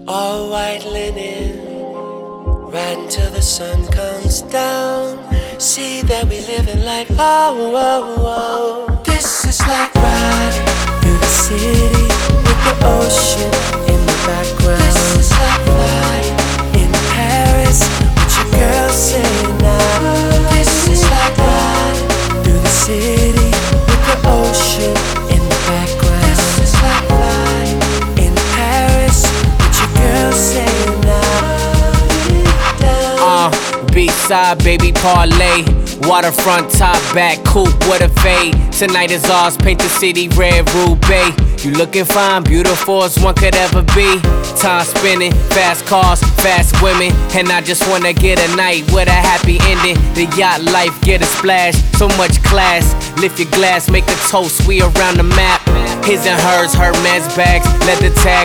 All white linen, riding till the sun comes down. See that we living like oh, oh, oh. This is like riding through the city with the ocean in the background. This is like flying in Paris with your girl saying now. This is like riding through the city with the ocean in the background. This is like flying in Paris with your girl saying now. Beachside, baby, parlay. Waterfront, top, back, coupe, what a fade. Tonight is ours, paint the city red, Roubaix. You looking fine, beautiful as one could ever be. Time spinning, fast cars, fast women. And I just wanna get a night with a happy ending. The yacht life, get a splash, so much class. Lift your glass, make a toast, we around the map. His and hers, her man's bags, leather tag,